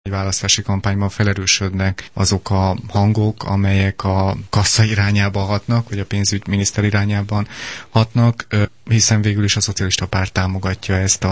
Egy választási kampányban felerősödnek azok a hangok, amelyek a kassa irányába hatnak, vagy a pénzügyminiszter irányában hatnak, hiszen végül is a szocialista párt támogatja ezt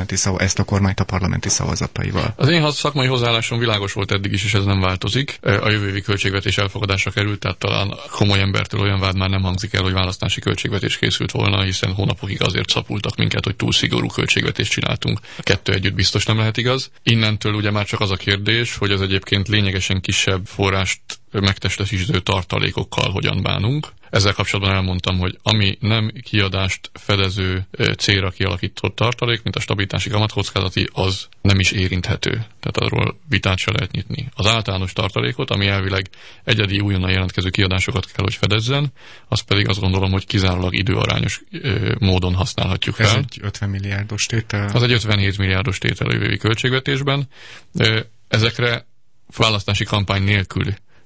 a kormányt a parlamenti szavazataival. Az én szakmai hozzáállásom világos volt eddig is, és ez nem változik. A jövő évi költségvetés elfogadásra került, tehát talán komoly embertől olyan vád már nem hangzik el, hogy választási költségvetés készült volna, hiszen hónapokig azért szapultak minket, hogy túl szigorú költségvetést csináltunk. A kettő együtt biztos nem lehet igaz. Innentől ugye már csak az a kérdés, hogy az egyébként lényegesen kisebb forrást megtestesítő tartalékokkal hogyan bánunk. Ezzel kapcsolatban elmondtam, hogy ami nem kiadást fedező célra kialakított tartalék, mint a stabilitási kamatkockázati, az nem is érinthető. Tehát arról vitát se lehet nyitni. Az általános tartalékot, ami elvileg egyedi újonnan jelentkező kiadásokat kell, hogy fedezzen, az pedig azt gondolom, hogy kizárólag időarányos módon használhatjuk fel. Ez egy 50 milliárdos tétel? Az egy 57 milliárdos tétel a jövő költségvetésben. Ezekre választási kampány nélkül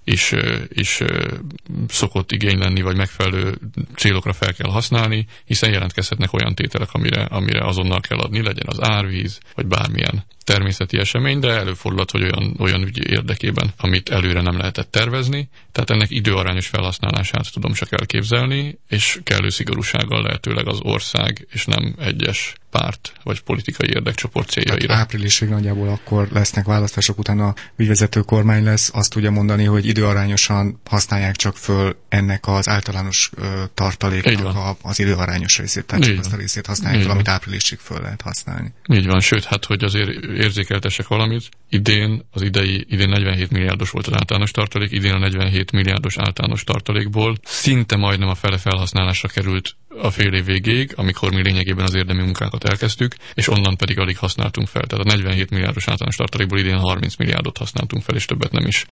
is szokott igény lenni, vagy megfelelő célokra fel kell használni, hiszen jelentkezhetnek olyan tételek, amire azonnal kell adni, legyen az árvíz, vagy bármilyen természeti esemény, de előfordulhat, hogy olyan ügy érdekében, amit előre nem lehetett tervezni. Tehát ennek időarányos felhasználását tudom csak elképzelni, és kellő szigorúsággal lehetőleg az ország, és nem egyes párt vagy politikai érdekcsoport céljaira. Tehát áprilisig nagyjából akkor lesznek választások, utána ügyvezető kormány lesz, azt tudja mondani, hogy időarányosan használják csak föl ennek az általános tartaléknak az időarányos részét, tehát csak azt a részét használják föl, amit áprilisig föl lehet használni. Így van, sőt, hát hogy azért érzékeltessek valamit, idén 47 milliárdos volt az általános tartalék, idén a 47 milliárdos általános tartalékból szinte majdnem a fele felhasználásra került a fél év végéig, amikor mi lényegében az érdemi munkákat elkezdtük, és onnan pedig alig használtunk fel. Tehát a 47 milliárdos általános tartalékból idén 30 milliárdot használtunk fel, és többet nem is.